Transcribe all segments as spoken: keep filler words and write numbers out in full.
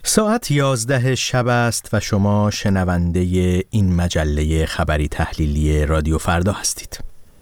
ساعت یازده شب است و شما شنونده این مجله خبری تحلیلی رادیو فردا هستید.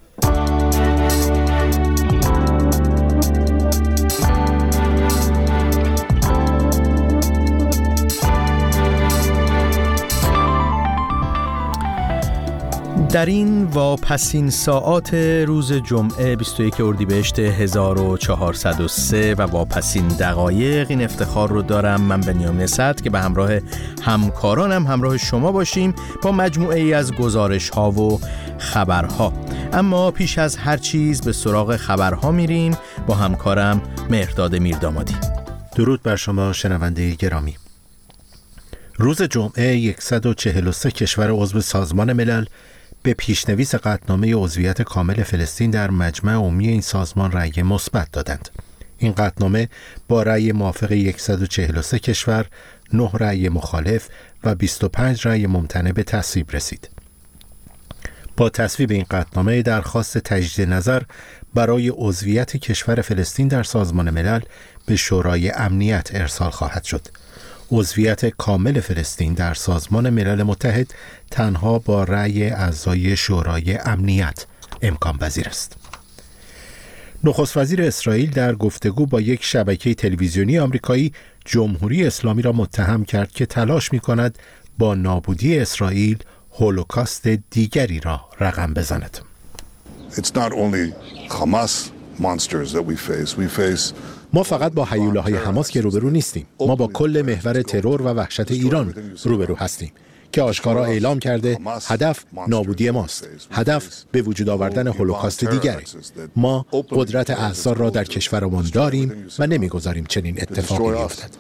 در این واپسین ساعات روز جمعه بیست و یکم اردیبهشت هزار و چهارصد و سه و واپسین دقایق این افتخار رو دارم من بنیامین صدر که به همراه همکارانم همراه شما باشیم با مجموعه ای از گزارش ها و خبرها. اما پیش از هر چیز به سراغ خبرها میریم با همکارم مهرداد میردامادی. درود بر شما شنونده گرامی. روز جمعه صد و چهل و سه کشور عضو سازمان ملل به پیشنویس قطعنامه عضویت کامل فلسطین در مجمع عمومی این سازمان رأی مثبت دادند. این قطعنامه با رأی موافق صد و چهل و سه کشور، نه رأی مخالف و بیست و پنج رأی ممتنع به تصویب رسید. با تصویب این قطعنامه درخواست تجدید نظر برای عضویت کشور فلسطین در سازمان ملل به شورای امنیت ارسال خواهد شد. عضویت کامل فلسطین در سازمان ملل متحد تنها با رأی اعضای شورای امنیت امکان پذیر است. نخست وزیر اسرائیل در گفتگو با یک شبکه تلویزیونی آمریکایی جمهوری اسلامی را متهم کرد که تلاش می‌کند با نابودی اسرائیل هولوکاست دیگری را رقم بزند. It's not only Hamas monsters that we face. We face ما فقط با هیولاهای حماس که روبرو نیستیم. ما با کل محور ترور و وحشت ایران روبرو هستیم که آشکارا اعلام کرده هدف نابودی ماست. هدف به وجود آوردن هولوکاست دیگره. ما قدرت احصار را در کشورمان داریم و نمیگذاریم چنین اتفاقی بیفتد.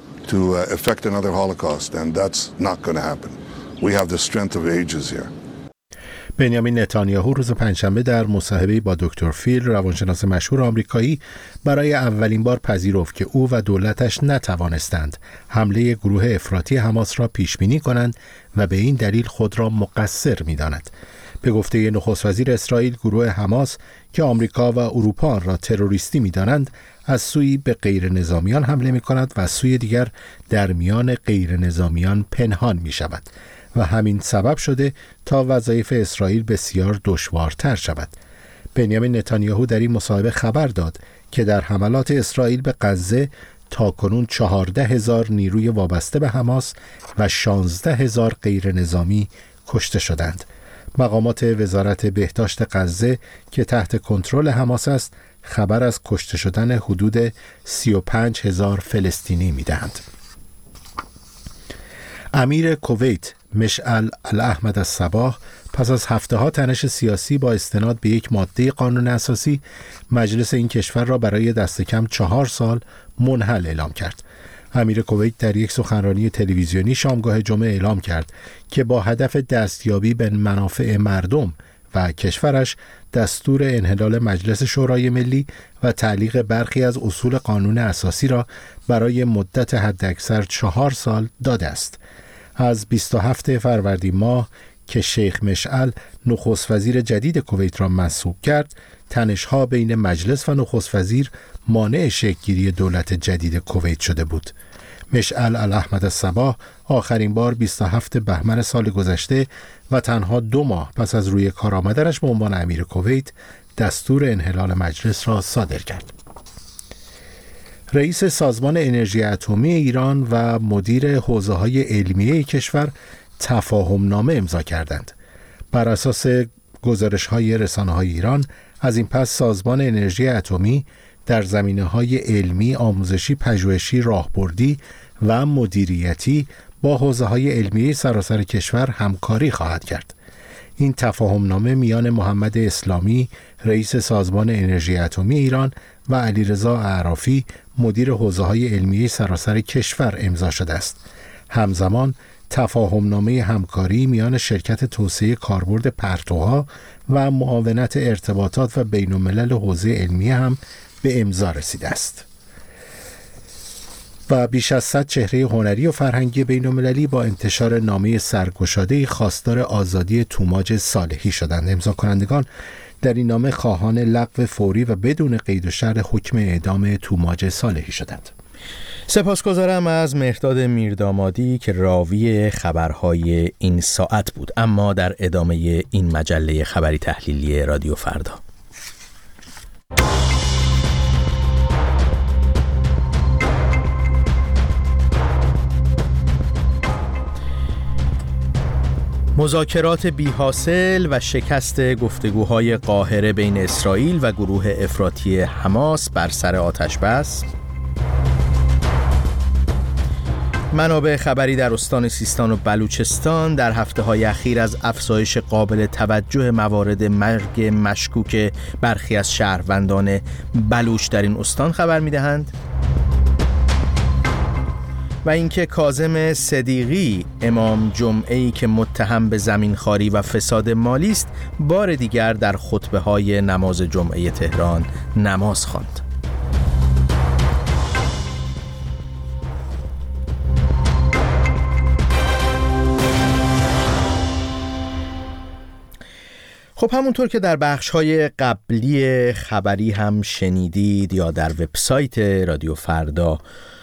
بنیامین نتانیاهو روز پنجشنبه در مصاحبه‌ای با دکتر فیل روانشناس مشهور آمریکایی برای اولین بار پذیرفت که او و دولتش نتوانستند حمله گروه افراطی حماس را پیش بینی کنند و به این دلیل خود را مقصر می‌داند. به گفته نخست وزیر اسرائیل، گروه حماس که آمریکا و اروپا آن را تروریستی می‌دانند از سوی به غیر نظامیان حمله می‌کند و از سوی دیگر در میان غیر نظامیان پنهان می‌شود و همین سبب شده تا وظایف اسرائیل بسیار دشوارتر شود. بنیامین نتانیاهو در این مصاحبه خبر داد که در حملات اسرائیل به غزه تاکنون چهارده هزار نیروی وابسته به حماس و شانزده هزار غیر نظامی کشته شدند. مقامات وزارت بهداشت غزه که تحت کنترل حماس است خبر از کشته شدن حدود سی و پنج هزار فلسطینی می‌دهند. امیر کویت مشعل الاحمد الصباح پس از هفته‌ها تنش سیاسی با استناد به یک ماده قانون اساسی مجلس این کشور را برای دست کم چهار سال منحل اعلام کرد. امیر کویت در یک سخنرانی تلویزیونی شامگاه جمعه اعلام کرد که با هدف دستیابی به منافع مردم و کشورش دستور انحلال مجلس شورای ملی و تعلیق برخی از اصول قانون اساسی را برای مدت حداکثر چهار سال داده است. از بیست و هفتم فروردین ماه که شیخ مشعل نخست وزیر جدید کویت را منصوب کرد، تنش‌ها بین مجلس و نخست وزیر مانع شکل‌گیری دولت جدید کویت شده بود. مشعل الاحمد الصباح آخرین بار بیست و هفتم بهمن سال گذشته و تنها دو ماه پس از روی کار آمدنش به عنوان امیر کویت دستور انحلال مجلس را صادر کرد. رئیس سازمان انرژی اتمی ایران و مدیر حوزه‌های علمیه کشور تفاهم‌نامه امضا کردند. بر اساس گزارش‌های رسانه‌های ایران از این پس سازمان انرژی اتمی در زمینه‌های علمی، آموزشی، پژوهشی، راهبردی و مدیریتی با حوزه‌های علمیه سراسر کشور همکاری خواهد کرد. این تفاهم‌نامه میان محمد اسلامی رئیس سازمان انرژی اتمی ایران و علیرضا اعرافی مدیر حوزه‌های علمیه سراسر کشور امضا شده است. همزمان تفاهم‌نامه همکاری میان شرکت توسعه کاربرد پرتوها و معاونت ارتباطات و بین‌الملل حوزه علمیه هم به امضا رسیده است. و بیش از صد چهره هنری و فرهنگی بین‌المللی با انتشار نامه سرگشاده‌ای خواستار آزادی توماج صالحی شدند. امضا کنندگان در این نامه خواهان لغو فوری و بدون قید و شرط حکم اعدام توماج صالحی شدند. سپاسگزارم از مهرداد میردامادی که راوی خبرهای این ساعت بود. اما در ادامه این مجله خبری تحلیلی رادیو فردا، مذاکرات بی‌حاصل و شکست گفتگوهای قاهره بین اسرائیل و گروه افراطی حماس بر سر آتش بس. منابع خبری در استان سیستان و بلوچستان در هفته‌های اخیر از افزایش قابل توجه موارد مرگ مشکوک برخی از شهروندان بلوچ در این استان خبر می‌دهند. و اینکه کاظم صدیقی، امام جمعه‌ای که متهم به زمینخواری و فساد مالی است، بار دیگر در خطبه‌های نماز جمعه تهران نماز خواند. خب همونطور که در بخش‌های قبلی خبری هم شنیدید یا در وبسایت رادیو فردا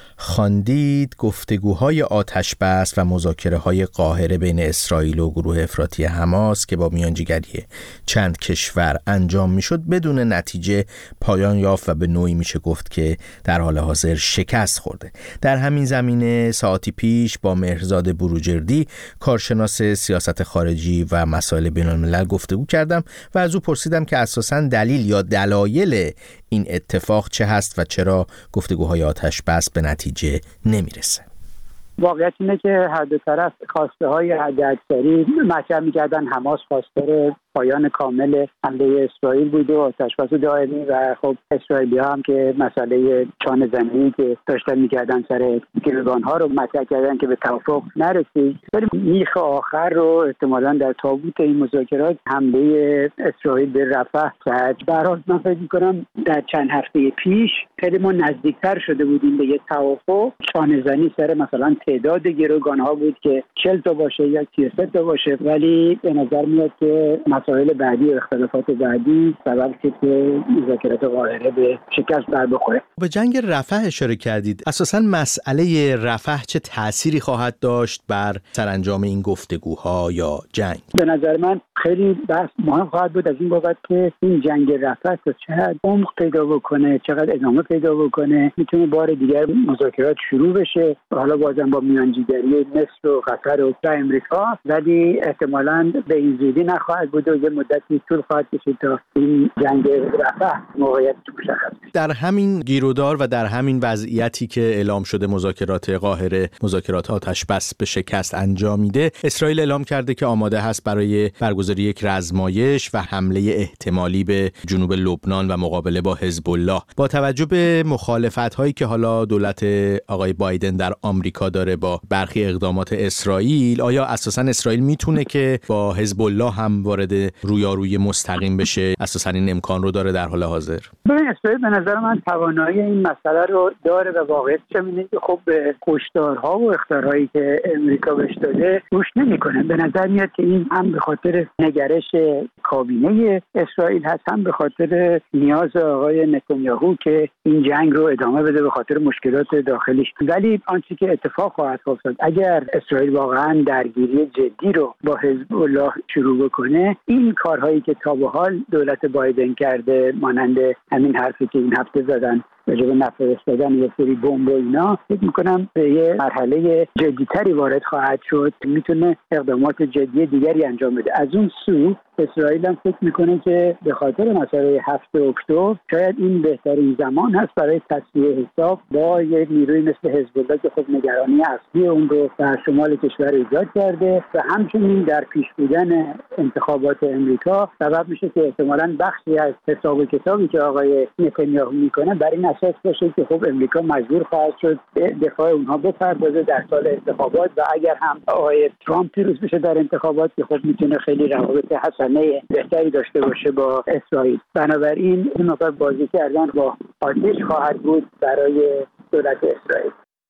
خواندید، گفتگوهای آتش بس و مذاکره‌های قاهره بین اسرائیل و گروه افراطی حماس که با میانجیگری چند کشور انجام میشد بدون نتیجه پایان یافت و به نوعی میشه گفت که در حال حاضر شکست خورده. در همین زمینه ساعتی پیش با مهرزاد بروجردی، کارشناس سیاست خارجی و مسائل بین‌الملل گفتگو کردم و از او پرسیدم که اساساً دلیل یا دلایل این اتفاق چه هست و چرا گفتگوهای آتش بس به نتیجه نمیرسه. واقعیت اینه که هر دو طرف خواسته های حداکثری مطرح می‌کردن. حماس خواستار پایان کامل حمله اسرائیل بود و آتش‌بس دائمی و خب اسرائیلی‌ها هم که مسئله چانه زنی که داشتن می‌کردن سر گروگان‌ها رو مطرح کردن که به توافق نرسید. ولی میخ آخر رو احتمالاً در تابوت این مذاکرات حمله اسرائیل به رفح کرد. به هر حال من فکر می‌کنم در چند هفته پیش خیلی ما نزدیکتر شده بودیم به یه توافق. چانه زنی سر مثلا تعداد گروگان‌ها بود که چهل تا باشه یا سی و سه تا باشه، ولی به نظر میاد که مسائل بعدی و اختلافات بعدی سبب شد که مذاکرات قاهره به شکست بر بخوره. به جنگ رفح اشاره کردید. اساساً مسئله رفح چه تأثیری خواهد داشت بر سرانجام این گفتگوها یا جنگ؟ به نظر من خیلی بحث مهم خواهد بود از این بابت که این جنگ رفح چقدر عمق پیدا بکنه، چقدر ادامه پیدا بکنه، میتونه بار دیگر مذاکرات شروع بشه، حالا بازم با میانجیگری مصر و قطر و امریکا، ولی احتمالاً به این زودی نخواهد بود و یه مدتی طول خواهد کشید تا این جنگ رفح موقعیت مشخص بشه. در همین گیرودار و در همین وضعیتی که اعلام شده مذاکرات قاهره، مذاکرات آتش بس به شکست انجامیده، اسرائیل اعلام کرده که آماده هست برای برگزاری یک رزمایش و حمله احتمالی به جنوب لبنان و مقابله با حزب الله. با توجه به مخالفت‌هایی که حالا دولت آقای بایدن در آمریکا داره با برخی اقدامات اسرائیل، آیا اساساً اسرائیل میتونه که با حزب الله هم وارد رویارویی مستقیم بشه؟ اساساً این امکان رو داره در حال حاضر؟ ببین اسرائیل به نظر من توانایی این مسئله رو داره و واقعیت اینه که خب به کشتارها و اخطارهایی که امریکا بهش داده گوش نمیکنه. به نظر میاد که این هم به خاطر نگرش کابینه اسرائیل هست، هم به خاطر نیاز آقای نتانیاهو که این جنگ رو ادامه بده به خاطر مشکلات داخلیش. ولی آنچه که اتفاق خواهد افتاد اگر اسرائیل واقعا درگیری جدی رو با حزب الله شروع بکنه، این کارهایی که تا به حال دولت بایدن کرده، مانند همین حرفی که این هفته زدن راجع به نفرستادن یه سری بمب و اینا، فکر میکنم به یه مرحله جدیتری وارد خواهد شد، میتونه اقدامات جدی دیگری انجام بده. از اون سو اسرائیل هم فکر میکنه که به خاطر مسئله هفت اکتبر شاید این بهترین زمان هست برای تصفیه حساب با یک نیروی مثل حزب الله که خب نگرانی اصلی اون رو در شمال کشور ایجاد کرده و همچنین در پیش بودن انتخابات امریکا سبب میشه که احتمالاً بخشی از حساب و کتابی که آقای نتانیاهو میکنه برای این اساس باشه که خب امریکا مجبور خواهد شد به دفاع اونها بپردازه در سال انتخابات و اگر هم آقای ترامپ پیروز بشه در انتخابات که خب میتونه خیلی روابط حسنه بهتری داشته باشه با اسرائیل. بنابراین این مقدار بازی کردن با آتش خواهد بود برای دولت اسرائیل.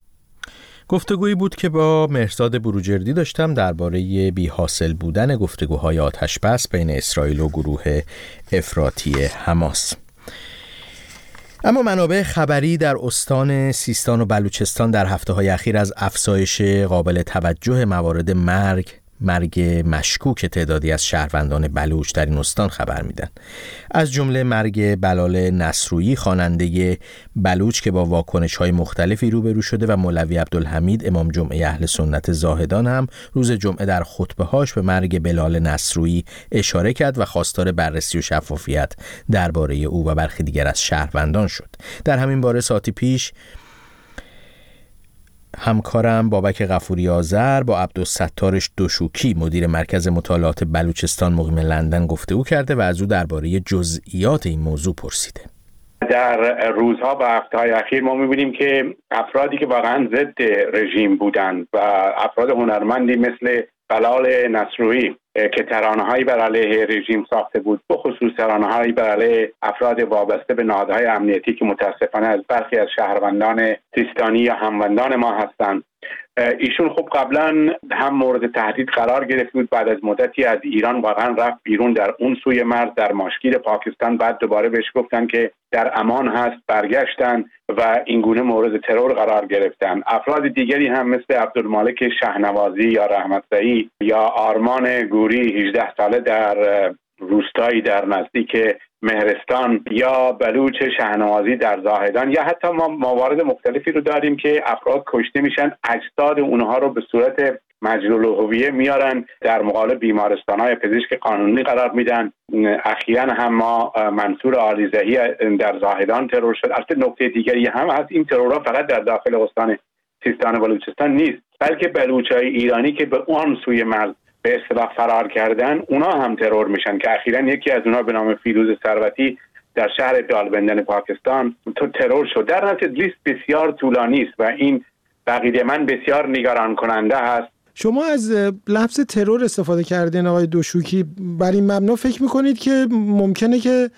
گفتگویی بود که با مهرزاد بروجردی داشتم درباره بی‌حاصل بودن گفتگوهای آتش بس بین اسرائیل و گروه افراطی حماس. اما منابع خبری در استان سیستان و بلوچستان در هفته‌های اخیر از افزایش قابل توجه موارد مرگ مرگ مشکوک تعدادی از شهروندان بلوچ در این استان خبر میدن. از جمله مرگ بلال نصرویی خواننده بلوچ که با واکنش‌های مختلفی روبرو شده و مولوی عبدالحمید امام جمعه اهل سنت زاهدان هم روز جمعه در خطبه‌هاش به مرگ بلال نصرویی اشاره کرد و خواستار بررسی و شفافیت درباره او و برخی دیگر از شهروندان شد. در همین باره ساعتی پیش همکارم بابک غفوری آذر با عبدالستار دشوکی مدیر مرکز مطالعات بلوچستان مقیم لندن گفتگو کرده و از او درباره جزئیات این موضوع پرسیده. در روزها و هفته‌های اخیر ما می‌بینیم که افرادی که واقعا ضد رژیم بودند و افراد هنرمندی مثل بلال نصرویی که ترانه‌هایی بر علیه رژیم ساخته بود، به خصوص ترانه‌هایی بر علیه افراد وابسته به نهادهای امنیتی که متاسفانه از برخی از شهروندان سیستانی یا هموندان ما هستند، ایشون خب قبلا هم مورد تهدید قرار گرفت بود، بعد از مدتی از ایران واقعا رفت بیرون در اون سوی مرز در ماشکیر پاکستان، بعد دوباره بهش گفتن که در امان هست، برگشتن و اینگونه مورد ترور قرار گرفتن. افراد دیگری هم مثل عبدالمالک شهنوازی یا رحمتزایی یا آرمان گوری هجده ساله در روستایی در نزدیک مهرستان یا بلوچ شهنوازی در زاهدان، یا حتی ما موارد مختلفی رو داریم که افراد کشته میشن، اجساد اونها رو به صورت مجلول الهویه میارن در مقابل بیمارستان‌های پزشک قانونی قرار میدن. اخیراً هم ما منصور عالیزهی در زاهدان ترور شد. البته نکته دیگری هم هست، این ترورها فقط در داخل استان سیستان و بلوچستان نیست، بلکه بلوچ‌های ایرانی که به اون سوی مرز به اصطلاح فرار کردن، اونا هم ترور میشن که اخیراً یکی از اونها به نام فیروز ثروتی در شهر دالبندن پاکستان تو ترور شد. در نتیجه لیست بسیار طولانی است و این بقیده من بسیار نگران کننده هست. شما از لفظ ترور استفاده کردین آقای دشوکی، بر این مبنا فکر میکنید که ممکنه که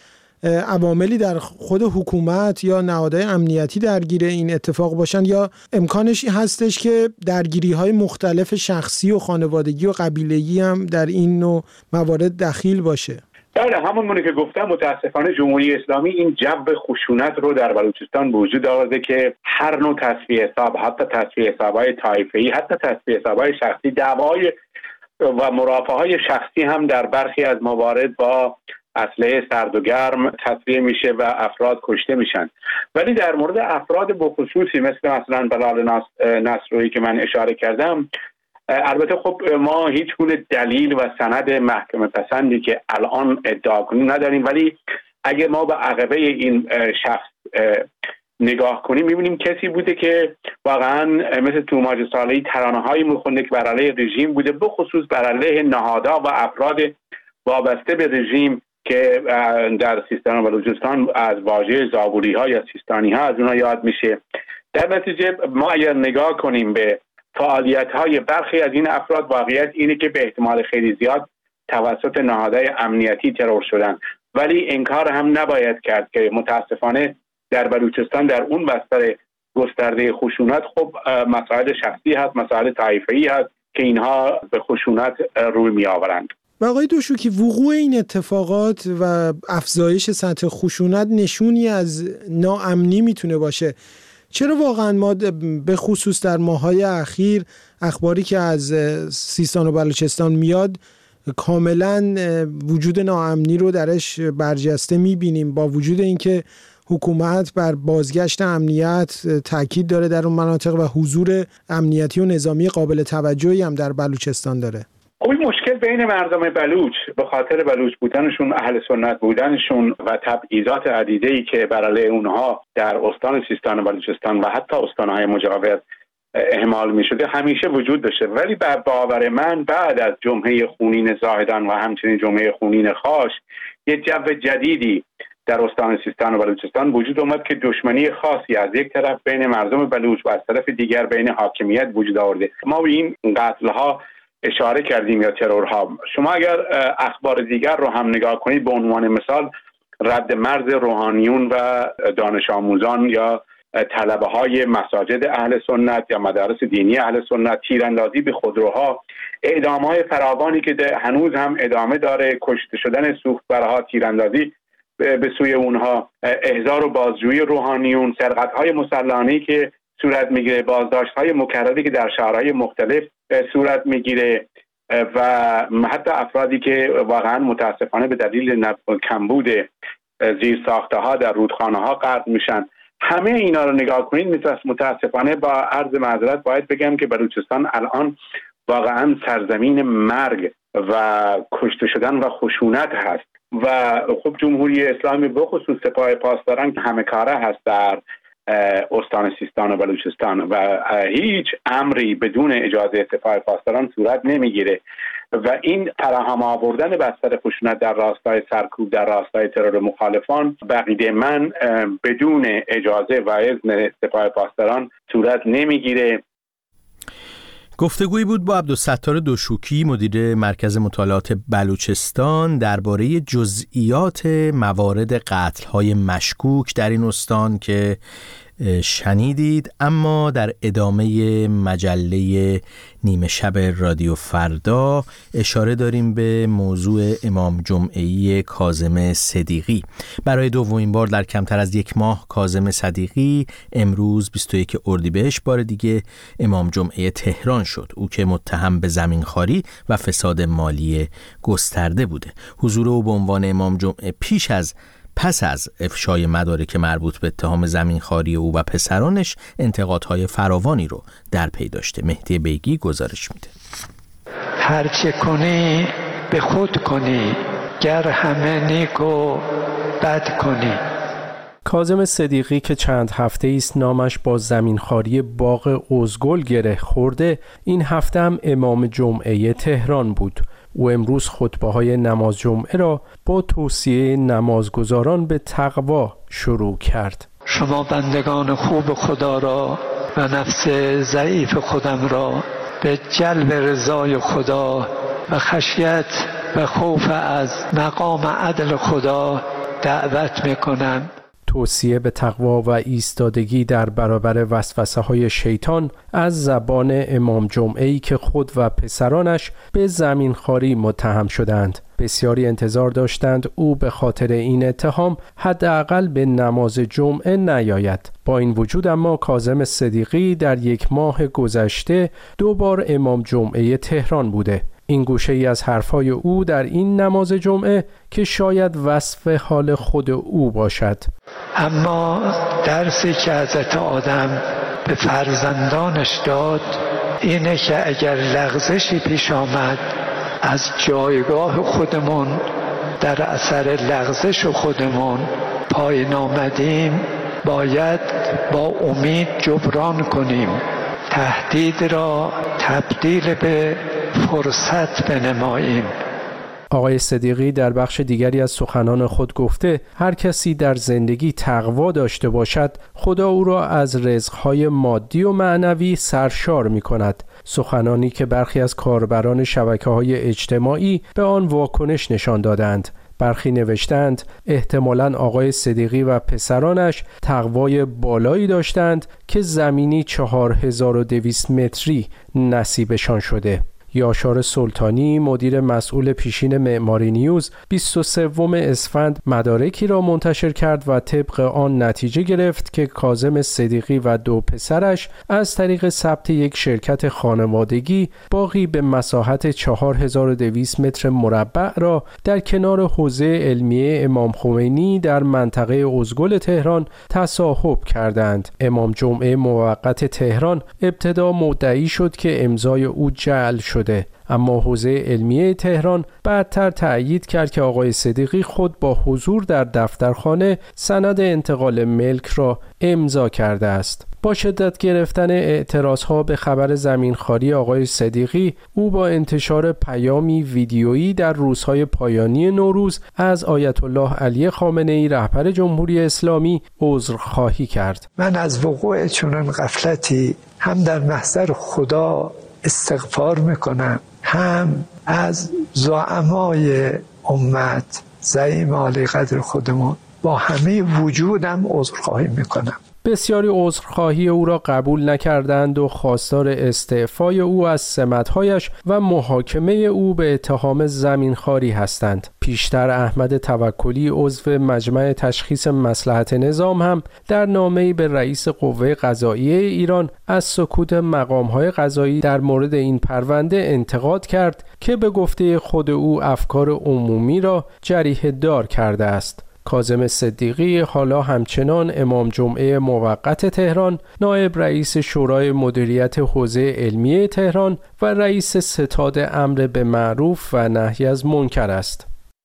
عواملی در خود حکومت یا نهادهای امنیتی درگیر این اتفاق باشن، یا امکانش هستش که درگیری‌های مختلف شخصی و خانوادگی و قبیله‌ای هم در این نوع موارد دخیل باشه؟ بله، همونمونه که گفتم، متاسفانه جمهوری اسلامی این جو خشونت رو در بلوچستان به وجود آورده که هر نوع تصفیه حساب، حتی تصفیه حساب‌های طایفه‌ای، حتی تصفیه حساب‌های شخصی، دعوای و مرافعه‌های شخصی هم در برخی از موارد با اسلحه سرد و گرم تصفیه میشه و افراد کشته میشن. ولی در مورد افراد بخصوصی مثل مثلا بلال نصرویی که من اشاره کردم، البته خب ما هیچ گونه دلیل و سند محکمه پسندی که الان ادعا کنیم نداریم، ولی اگه ما به عقبه این شخص نگاه کنیم میبینیم کسی بوده که واقعا مثل توماج صالحی ترانه‌هایی میخونده که بر علیه رژیم بوده، به خصوص بر علیه نهادها و افراد وابسته به رژیم که در سیستان و بلوچستان از واژه زاغوری ها یا سیستانی ها از اونها یاد میشه. در نتیجه ما اگر نگاه کنیم به فعالیت های برخی از این افراد، واقعیت اینه که به احتمال خیلی زیاد توسط نهادهای امنیتی ترور شدن، ولی انکار هم نباید کرد که متاسفانه در بلوچستان در اون بستر گسترده خشونت خب مسائل شخصی هست، مسائل طایفه‌ای هست که اینها به خشونت روی می آورند. و آقای دشوکی، وقوع این اتفاقات و افزایش سطح خشونت نشونی از ناامنی میتونه باشه. چرا واقعا ما به خصوص در ماه‌های اخیر اخباری که از سیستان و بلوچستان میاد کاملا وجود ناامنی رو درش برجسته میبینیم، با وجود اینکه حکومت بر بازگشت امنیت تاکید داره در اون مناطق و حضور امنیتی و نظامی قابل توجهی هم در بلوچستان داره؟ خب این مشکل بین مردم بلوچ به خاطر بلوچ بودنشون، اهل سنت بودنشون و تبعیضات عدیده‌ای که بر علیه اونها در استان سیستان و بلوچستان و حتی استان‌های مجاور اهمال می‌شده همیشه وجود داشته. ولی به باور من بعد از جمعه خونین زاهدان و همچنین جمعه خونین خاش یه جو جدیدی در استان سیستان و بلوچستان وجود اومد که دشمنی خاصی از یک طرف بین مردم بلوچ و از طرف دیگر بین حاکمیت وجود آورده. ما به این قتل‌ها اشاره کردیم یا ترورها. شما اگر اخبار دیگر رو هم نگاه کنید، به عنوان مثال رد مرز روحانیون و دانش آموزان یا طلبه های مساجد اهل سنت یا مدارس دینی اهل سنت، تیراندازی به خودروها، اعدام‌های فراوانی که هنوز هم ادامه داره، کشته شدن سوخت‌برها، تیراندازی به سوی اونها، احضار و بازجویی روحانیون، سرقت‌های مسلحانه‌ای که صورت میگیره، بازداشت‌های مکرری که در شهرهای مختلف صورت میگیره و حتی افرادی که واقعا متاسفانه به دلیل کمبود زیر ساخته ها در رودخانه ها غرق میشن. همه اینا رو نگاه کنید، متاسفانه با عرض معذرت باید بگم که بلوچستان الان واقعا سرزمین مرگ و کشته شدن و خشونت هست و خب جمهوری اسلامی به خصوص سپاه پاسداران همه کاره هست در استان سیستان و بلوچستان و هیچ امری بدون اجازه سپاه پاسداران صورت نمیگیره و این فراهم آوردن بستر خشونت در راستای سرکوب، در راستای ترور مخالفان، بقیده من بدون اجازه و اذن سپاه پاسداران صورت نمیگیره. گفتگویی بود با عبدالستار دوشوکی، مدیر مرکز مطالعات بلوچستان، درباره جزئیات موارد قتل‌های مشکوک در این استان که شنیدید. اما در ادامه مجله نیمه شب رادیو فردا اشاره داریم به موضوع امام جمعه‌ای کاظم صدیقی. برای دومین بار در کمتر از یک ماه کاظم صدیقی امروز بیست و یک اردیبهشت بار دیگه امام جمعه تهران شد. او که متهم به زمینخواری و فساد مالی گسترده بوده. حضور او به عنوان امام جمعه پیش از پس از افشای مدارک مربوط به اتهام زمینخواری او و پسرانش انتقادهای فراوانی رو در پی داشته. مهدی بیگی گزارش میده. هر چه کنی به خود کنی، گر همه نیک و بد کنی. کاظم صدیقی که چند هفته است نامش با زمینخواری باغ ازگل گره خورده، این هفته هم امام جمعه تهران بود. او امروز خطبه‌های نماز جمعه را با توصیه نمازگزاران به تقوا شروع کرد. شما بندگان خوب خدا را و نفس ضعیف خودم را به جلب رضای خدا و خشیت و خوف از مقام عدل خدا دعوت می‌کنم. توصیه به تقوا و ایستادگی در برابر وسوسه های شیطان از زبان امام جمعه‌ای که خود و پسرانش به زمینخواری متهم شدند. بسیاری انتظار داشتند او به خاطر این اتهام حداقل به نماز جمعه نیاید. با این وجود اما کاظم صدیقی در یک ماه گذشته دو بار امام جمعه تهران بوده. این گوشه ای از حرفای او در این نماز جمعه که شاید وصف حال خود او باشد. اما درسی که حضرت آدم به فرزندانش داد اینه که اگر لغزشی پیش آمد از جایگاه خودمون در اثر لغزش خودمون پایین آمدیم، باید با امید جبران کنیم، تهدید را تبدیل به فرصت بنماییم. آقای صدیقی در بخش دیگری از سخنان خود گفته هر کسی در زندگی تقوا داشته باشد خدا او را از رزقهای مادی و معنوی سرشار می کند. سخنانی که برخی از کاربران شبکه‌های اجتماعی به آن واکنش نشان دادند. برخی نوشتند احتمالاً آقای صدیقی و پسرانش تقوای بالایی داشتند که زمینی چهار هزار و دویست متری نصیبشان شده. یاشار سلطانی مدیر مسئول پیشین معماری نیوز بیست و سوم اسفند مدارکی را منتشر کرد و طبق آن نتیجه گرفت که کاظم صدیقی و دو پسرش از طریق ثبت یک شرکت خانوادگی باغی به مساحت چهار هزار و دویست متر مربع را در کنار حوزه علمیه امام خمینی در منطقه ازگل تهران تصاحب کردند. امام جمعه موقت تهران ابتدا مدعی شد که امضای او جعل شد شده، اما حوزه علمیه تهران بعدتر تأیید کرد که آقای صدیقی خود با حضور در دفترخانه سند انتقال ملک را امضا کرده است. با شدت گرفتن اعتراضها به خبر زمینخواری آقای صدیقی، او با انتشار پیامی ویدیویی در روزهای پایانی نوروز از آیت الله علی خامنه‌ای رهبر جمهوری اسلامی عذرخواهی کرد. من از وقوع چنان غفلتی هم در محضر خدا استغفار میکنم، هم از زعمای امت زعیم عالی قدر خودمون با همه وجودم عذرخواهی میکنم. بسیاری عذرخواهی او را قبول نکردند و خواستار استعفای او از سمت‌هایش و محاکمه او به اتهام زمینخواری هستند. پیشتر احمد توکلی عضو مجمع تشخیص مصلحت نظام هم در نامه‌ای به رئیس قوه قضاییه ایران از سکوت مقام‌های قضایی در مورد این پرونده انتقاد کرد که به گفته خود او افکار عمومی را جریحه دار کرده است. کاظم صدیقی حالا همچنان امام جمعه موقت تهران، نایب رئیس شورای مدیریت حوزه علمیه تهران و رئیس ستاد امر به معروف و نهی از منکر است.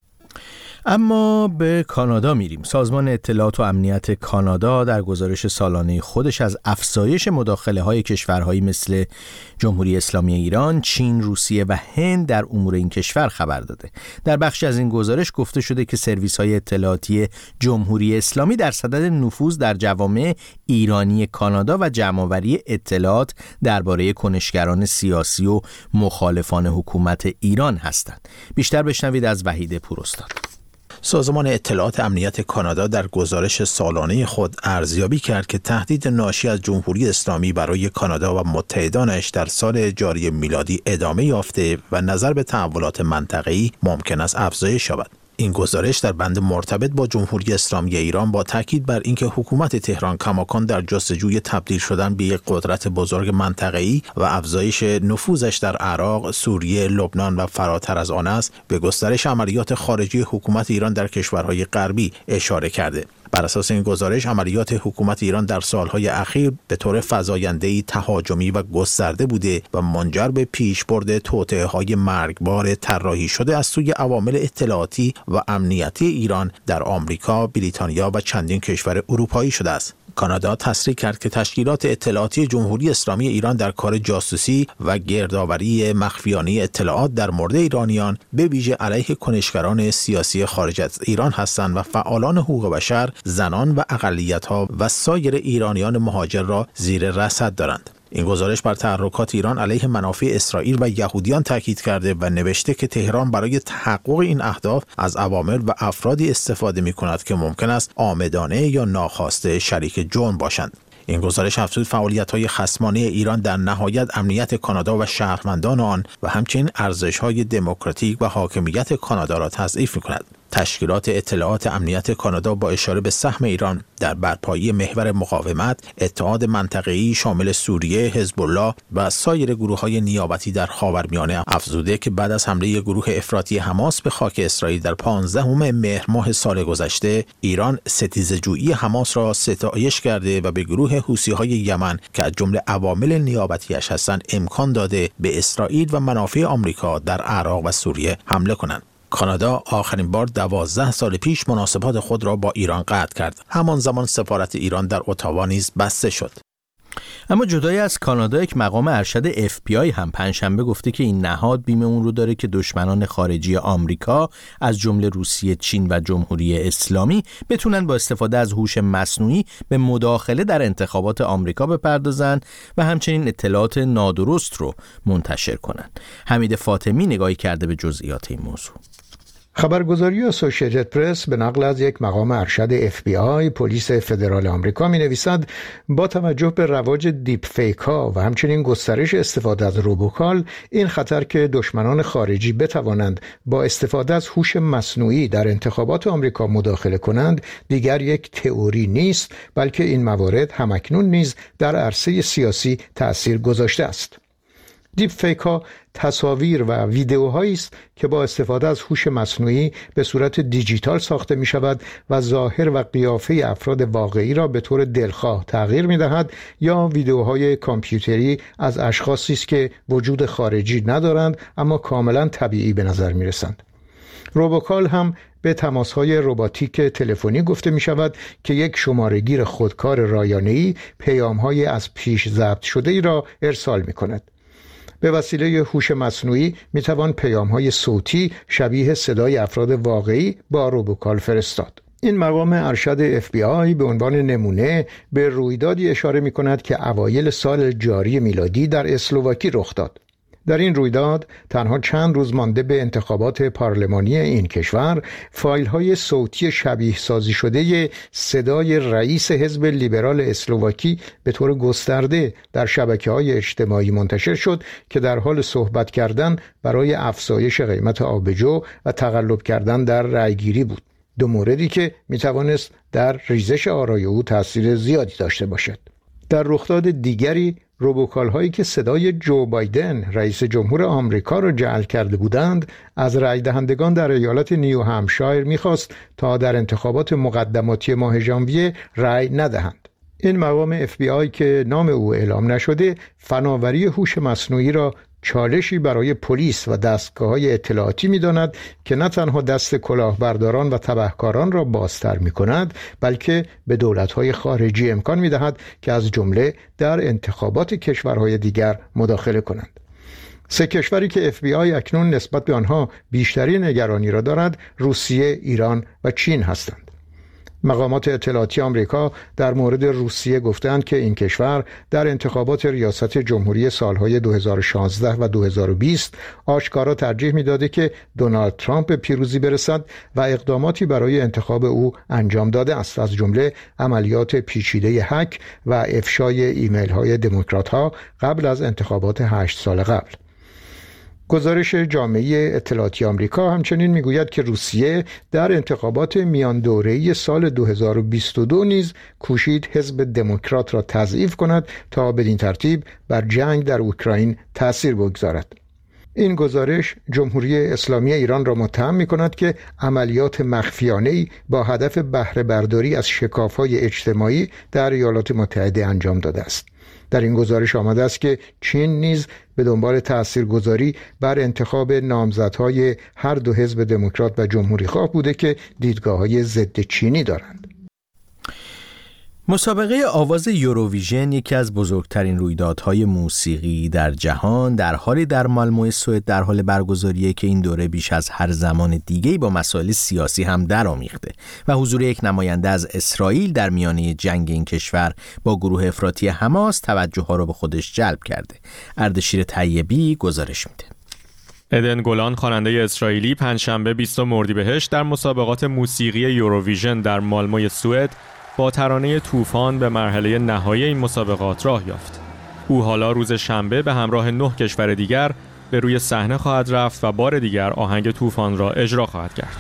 اما به کانادا میریم. سازمان اطلاعات و امنیت کانادا در گزارش سالانه خودش از افزایش مداخله های کشورهایی مثل جمهوری اسلامی ایران، چین، روسیه و هند در امور این کشور خبر داده. در بخشی از این گزارش گفته شده که سرویس های اطلاعاتی جمهوری اسلامی در صدد نفوذ در جوامع ایرانی کانادا و جمع‌آوری اطلاعات درباره کنشگران سیاسی و مخالفان حکومت ایران هستند. بیشتر بشنوید از وحید پوراستاد. سازمان اطلاعات امنیت کانادا در گزارش سالانه خود ارزیابی کرد که تهدید ناشی از جمهوری اسلامی برای کانادا و متحدانش در سال جاری میلادی ادامه یافته و نظر به تحولات منطقه‌ای ممکن است افزایش یابد. این گزارش در بند مرتبط با جمهوری اسلامی ایران با تاکید بر اینکه حکومت تهران کماکان در جستجوی تبدیل شدن به یک قدرت بزرگ منطقه‌ای و افزایش نفوذش در عراق، سوریه، لبنان و فراتر از آن است، به گسترش عملیات خارجی حکومت ایران در کشورهای غربی اشاره کرده. بر اساس این گزارش عملیات حکومت ایران در سالهای اخیر به طور فزاینده‌ای تهاجمی و گسترده بوده و منجر به پیشبرد توطئه‌های مرگبار طراحی شده از سوی عوامل اطلاعاتی و امنیتی ایران در آمریکا، بریتانیا و چندین کشور اروپایی شده است. کانادا تصریح کرد که تشکیلات اطلاعاتی جمهوری اسلامی ایران در کار جاسوسی و گردآوری مخفیانه اطلاعات در مورد ایرانیان به ویژه علیه کنشگران سیاسی خارج از ایران هستند و فعالان حقوق بشر، زنان و اقلیت‌ها و سایر ایرانیان مهاجر را زیر رصد دارند. این گزارش بر تحرکات ایران علیه منافع اسرائیل و یهودیان تاکید کرده و نوشته که تهران برای تحقق این اهداف از عوامل و افرادی استفاده می‌کند که ممکن است عامدانه یا ناخواسته شریک جرم باشند. این گزارش افزود فعالیت‌های خصمانه ایران در نهایت امنیت کانادا و شهروندان آن و همچنین ارزش‌های دموکراتیک و حاکمیت کانادا را تضعیف می‌کند. تشکیلات اطلاعات امنیت کانادا با اشاره به سهم ایران در برپایی محور مقاومت، اتحاد منطقه‌ای شامل سوریه، حزب الله و سایر گروه‌های نیابتی در خاورمیانه افزوده که بعد از حمله گروه افراطی حماس به خاک اسرائیل در پانزدهم مهر ماه سال گذشته، ایران ستیزه‌جویی حماس را ستایش کرده و به گروه حوثی‌های یمن که از جمله عوامل نیابتی‌اش هستند امکان داده به اسرائیل و منافع آمریکا در عراق و سوریه حمله کنند. کانادا آخرین بار دوازده سال پیش مناسبات خود را با ایران قطع کرد. همان زمان سفارت ایران در اتاوا نیز بسته شد. اما جدای از کانادا، یک مقام ارشد اف بی آی هم پنجشنبه گفته که این نهاد بیم اون رو داره که دشمنان خارجی آمریکا از جمله روسیه، چین و جمهوری اسلامی بتونن با استفاده از هوش مصنوعی به مداخله در انتخابات آمریکا بپردازن و همچنین اطلاعات نادرست رو منتشر کنن. حمید فاطمی نگاهی کرده به جزئیات این موضوع. خبرگزاری اسوسییتد پرس به نقل از یک مقام ارشد اف بی آی پلیس فدرال آمریکا می نویسد با توجه به رواج دیپ فیک ها و همچنین گسترش استفاده از روبوکال، این خطر که دشمنان خارجی بتوانند با استفاده از هوش مصنوعی در انتخابات آمریکا مداخله کنند دیگر یک تئوری نیست، بلکه این موارد همکنون نیز در عرصه سیاسی تأثیر گذاشته است. دیپ فیک ها تصاویر و ویدئوهایی است که با استفاده از هوش مصنوعی به صورت دیجیتال ساخته می شود و ظاهر و قیافه افراد واقعی را به طور دلخواه تغییر می دهد، یا ویدئوهای کامپیوتری از اشخاصی است که وجود خارجی ندارند اما کاملا طبیعی به نظر می رسند. روبوکال هم به تماس‌های رباتیک تلفنی گفته می شود که یک شماره‌گیر خودکار رایانه‌ای پیام‌های از پیش ضبط شده ای را ارسال می کند. به وسیله هوش مصنوعی می توان پیام‌های صوتی شبیه صدای افراد واقعی با روبوکال فرستاد. این مقام ارشد اف بی آی به عنوان نمونه به رویدادی اشاره می کند که اوایل سال جاری میلادی در اسلواکی رخ داد. در این رویداد تنها چند روز مانده به انتخابات پارلمانی این کشور، فایل‌های صوتی شبیه سازی شده صدای رئیس حزب لیبرال اسلواکی به طور گسترده در شبکه‌های اجتماعی منتشر شد که در حال صحبت کردن برای افزایش قیمت آبجو و تقلب کردن در رأیگیری بود. دو موردی که میتوانست در ریزش آرای او تأثیر زیادی داشته باشد. در رخداد دیگری، روبوکال هایی که صدای جو بایدن رئیس جمهور آمریکا را جعل کرده بودند از رای دهندگان در ایالت نیو همشایر میخواست تا در انتخابات مقدماتی ماه ژانویه رای ندهند. این مقام اف بی آی که نام او اعلام نشده، فناوری هوش مصنوعی را چالشی برای پلیس و دستگاه‌های اطلاعاتی می‌داند که نه تنها دست کلاهبرداران و تبهکاران را بازتر می‌کند، بلکه به دولت‌های خارجی امکان می‌دهد که از جمله در انتخابات کشورهای دیگر مداخله کنند. سه کشوری که اف بی آی اکنون نسبت به آنها بیشتری نگرانی را دارد، روسیه، ایران و چین هستند. مقامات اطلاعاتی آمریکا در مورد روسیه گفتند که این کشور در انتخابات ریاست جمهوری سالهای دو هزار و شانزده و دو هزار و بیست آشکارا ترجیح می‌داده که دونالد ترامپ به پیروزی برسد و اقداماتی برای انتخاب او انجام داده است، از جمله عملیات پیچیده هک و افشای ایمیل‌های دموکرات‌ها قبل از انتخابات هشت سال قبل. گزارش جامعه اطلاعاتی آمریکا همچنین میگوید که روسیه در انتخابات میان دوره‌ای سال دو هزار و بیست و دو نیز کوشید حزب دموکرات را تضعیف کند تا بدین ترتیب بر جنگ در اوکراین تأثیر بگذارد. این گزارش جمهوری اسلامی ایران را متهم می‌کند که عملیات مخفیانه‌ای با هدف بهره برداری از شکاف‌های اجتماعی در ایالات متحده انجام داده است. در این گزارش آمده است که چین نیز به دنبال تاثیرگذاری بر انتخاب نامزدهای هر دو حزب دموکرات و جمهوری خواه بوده که دیدگاه‌های ضد چینی دارند. مسابقه آواز یوروویژن، یکی از بزرگترین رویدادهای موسیقی در جهان، در حالی در مالمو سوئد در حال برگزاریه که این دوره بیش از هر زمان دیگه‌ای با مسائل سیاسی هم درآمیخته و حضور یک نماینده از اسرائیل در میانه جنگ این کشور با گروه افراطی حماس توجه ها رو به خودش جلب کرده. اردشیر طیبی گزارش میده. ادن گولان، خواننده اسرائیلی، پنجشنبه بیستم اردیبهشت در مسابقات موسیقی یوروویژن در مالمو سوئد با ترانه طوفان به مرحله نهایی این مسابقات راه یافت. او حالا روز شنبه به همراه نه کشور دیگر به روی صحنه خواهد رفت و بار دیگر آهنگ طوفان را اجرا خواهد کرد.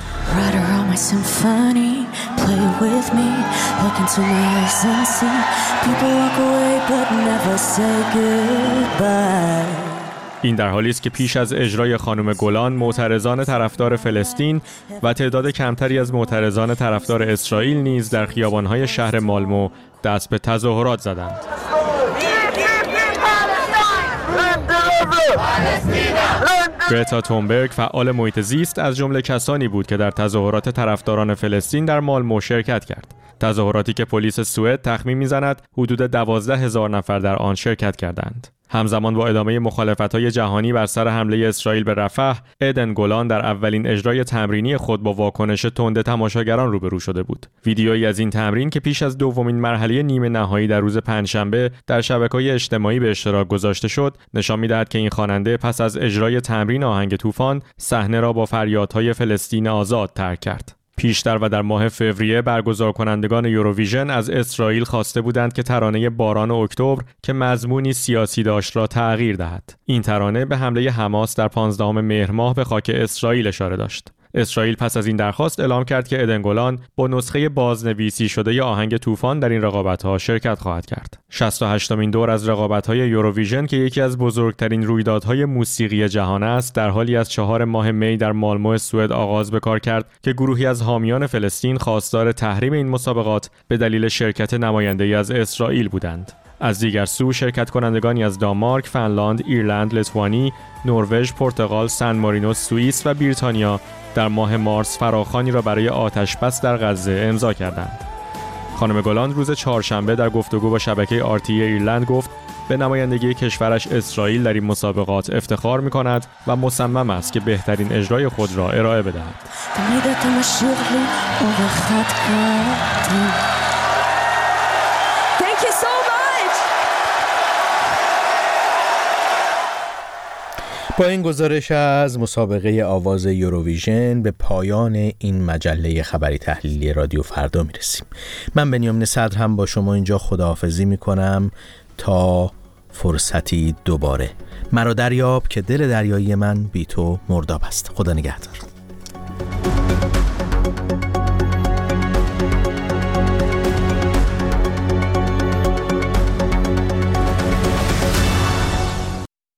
این در حالی است که پیش از اجرای خانم گولان، معترضان طرفدار فلسطین و تعداد کمتری از معترضان طرفدار اسرائیل نیز در خیابان‌های شهر مالمو دست به تظاهرات زدند. گرتا تونبرگ، فعال محیط زیست، از جمله کسانی بود که در تظاهرات طرفداران فلسطین در مالمو شرکت کرد. تظاهراتی که پلیس سوئد تخمین می‌زند حدود دوازده هزار نفر در آن شرکت کردند. همزمان با ادامه مخالفت‌های جهانی بر سر حمله اسرائیل به رفح، ادن گولان در اولین اجرای تمرینی خود با واکنش تند تماشاگران روبرو شده بود. ویدیویی از این تمرین که پیش از دومین مرحله نیمه نهایی در روز پنجشنبه در شبکه‌های اجتماعی به اشتراک گذاشته شد، نشان می‌دهد که این خواننده پس از اجرای تمرین آهنگ طوفان، صحنه را با فریادهای فلسطین آزاد ترک کرد. پیشتر و در ماه فوریه برگزار کنندگان یوروویژن از اسرائیل خواسته بودند که ترانه باران اکتبر که مضمونی سیاسی داشت را تغییر دهد. این ترانه به حمله حماس در پانزدهم مهر ماه به خاک اسرائیل اشاره داشت. اسرائیل پس از این درخواست اعلام کرد که ادن گولان با نسخه بازنویسی شده ی آهنگ طوفان در این رقابت‌ها شرکت خواهد کرد. شصت و هشتمین دور از رقابت‌های یوروویژن که یکی از بزرگترین رویدادهای موسیقی جهان است، در حالی از چهار ماه می در مالمو سوئد آغاز به کار کرد که گروهی از حامیان فلسطین خواستار تحریم این مسابقات به دلیل شرکت نماینده‌ای از اسرائیل بودند. از دیگر سو شرکت کنندگانی از دانمارک، فنلاند، ایرلند، لتوانی، نروژ، پرتغال، سن مارینو، سوئیس و بریتانیا در ماه مارس فراخوانی را برای آتش‌بس در غزه امضا کردند. خانم گولان روز چهارشنبه در گفتگو با شبکه آر تی ای ایرلند گفت به نمایندگی کشورش اسرائیل در این مسابقات افتخار می‌کند و مصمم است که بهترین اجرای خود را ارائه بدهد. با این گزارش از مسابقه آواز یوروویژن به پایان این مجله خبری تحلیلی رادیو فردا میرسیم. من بنیامین صدر هم با شما اینجا خداحافظی میکنم تا فرصتی دوباره. مرا دریاب که دل دریایی من بی تو مرداب است. خدا نگهدار.